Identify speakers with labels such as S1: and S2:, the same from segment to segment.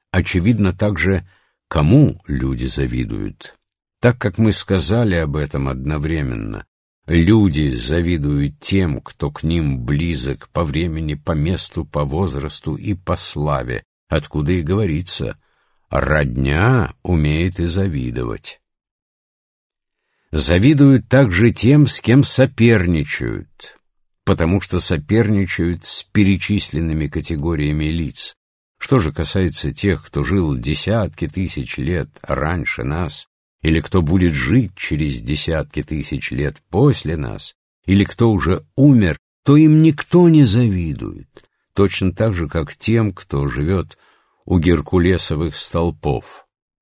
S1: очевидно также, кому люди завидуют. Так как мы сказали об этом одновременно, люди завидуют тем, кто к ним близок по времени, по месту, по возрасту и по славе, откуда и говорится: родня умеет и завидовать. Завидуют также тем, с кем соперничают, потому что соперничают с перечисленными категориями лиц. Что же касается тех, кто жил десятки тысяч лет раньше нас, или кто будет жить через десятки тысяч лет после нас, или кто уже умер, то им никто не завидует, точно так же, как тем, кто живет у геркулесовых столпов.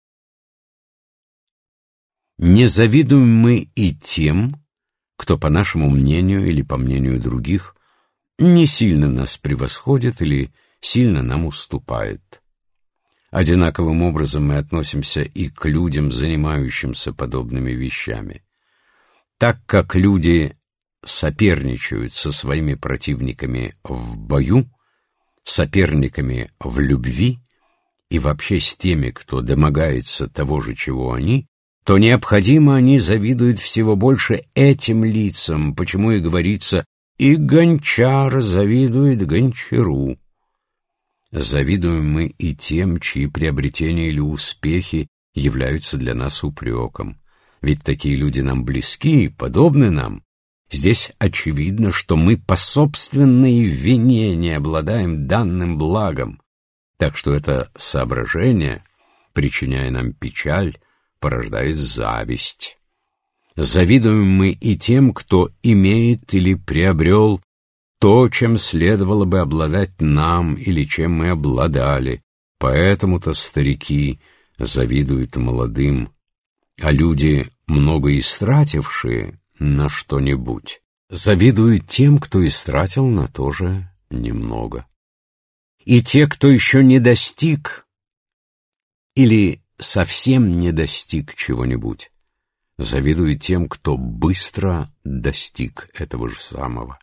S1: Не завидуем мы и тем, кто, по нашему мнению или по мнению других, не сильно нас превосходит или сильно нам уступает. Одинаковым образом мы относимся и к людям, занимающимся подобными вещами. Так как люди соперничают со своими противниками в бою, соперниками в любви и вообще с теми, кто домогается того же, чего они, то необходимо они завидуют всего больше этим лицам, почему и говорится: «И гончар завидует гончару». Завидуем мы и тем, чьи приобретения или успехи являются для нас упреком. Ведь такие люди нам близки, подобны нам. Здесь очевидно, что мы по собственной вине не обладаем данным благом, так что это соображение, причиняя нам печаль, порождает зависть. Завидуем мы и тем, кто имеет или приобрел то, чем следовало бы обладать нам или чем мы обладали. Поэтому-то старики завидуют молодым, а люди, много истратившие на что-нибудь, завидуют тем, кто истратил на то же немного. И те, кто еще не достиг или совсем не достиг чего-нибудь, завидуют тем, кто быстро достиг этого же самого.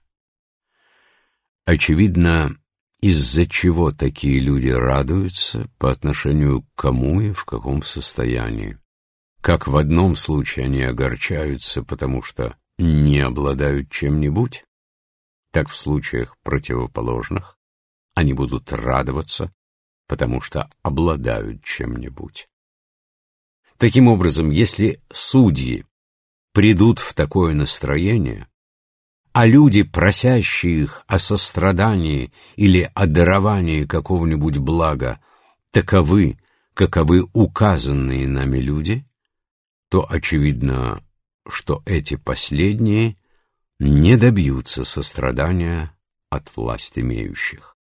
S1: Очевидно, из-за чего такие люди радуются, по отношению к кому и в каком состоянии. Как в одном случае они огорчаются, потому что не обладают чем-нибудь, так в случаях противоположных они будут радоваться, потому что обладают чем-нибудь. Таким образом, если судьи придут в такое настроение, а люди, просящие их о сострадании или о даровании какого-нибудь блага, таковы, каковы указанные нами люди, то очевидно, что эти последние не добьются сострадания от власть имеющих.